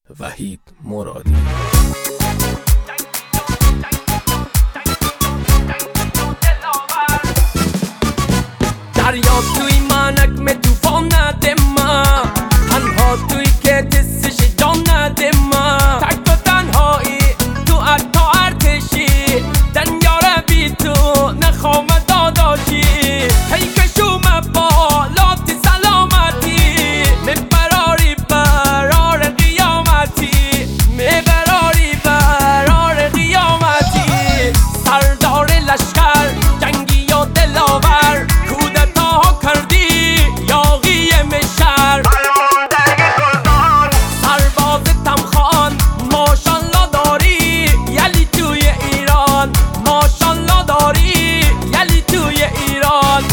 وحید مرادی. دریا توی من اکم توفان نده من، تنها توی که دستش جان نده من، تک و تنهایی تو عطا ارتشی، دنیا رو بی تو نخوام داداشی، پیکشو مبالات سلامتی، مبراری برار قیامتی، مبراری برار قیامتی، سردار لشکر جنگی و دلاور، کودتا کردی یاغی مشر، سرباز تمخان ماشالله داری، یلی توی ایران ماشالله داری، یلی توی ایران.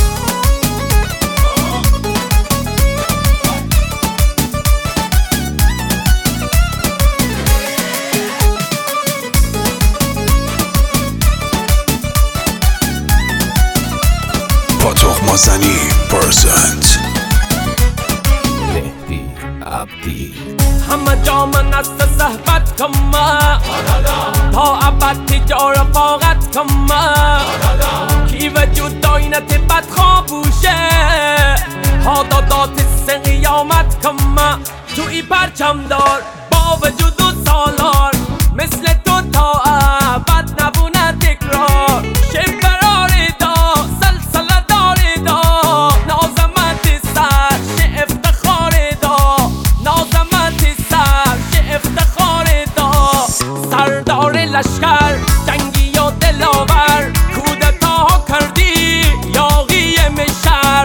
پاتوق مازنی پرزنت مهدی عبدی. همه جا من است صحبت کم تا ابد تجار رفاقت کم، کی وجود داینت بدخواه بوشه ها دادات سن قیامت کم، توی پرچم دار با وجود و سالار، مثل تو تا ابد نبونه تکرار، شبرار دا سلسله دار دا، نازمت سر شه افتخار دا، نازمت سر شه افتخار دا، سردار لشکر جنگی و دلاور، کودتا کردی یاغی مشر،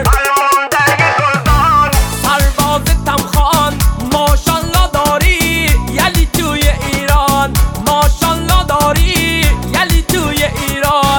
سرباز تمخان ماشالله داری، یلی توی ایران ماشالله داری، یلی توی ایران.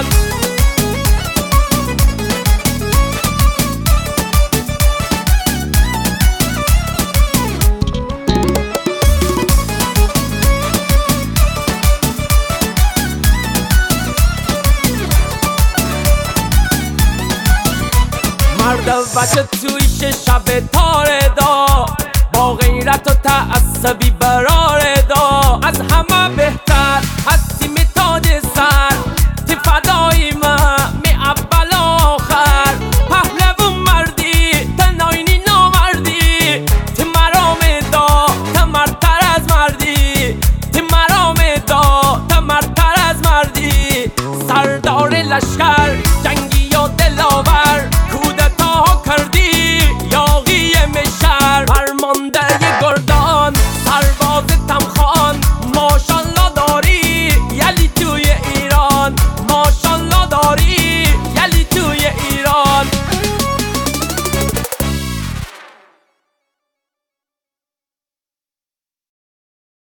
مرد وجه توی شب تاره دا، با غیرت و تعصبی بر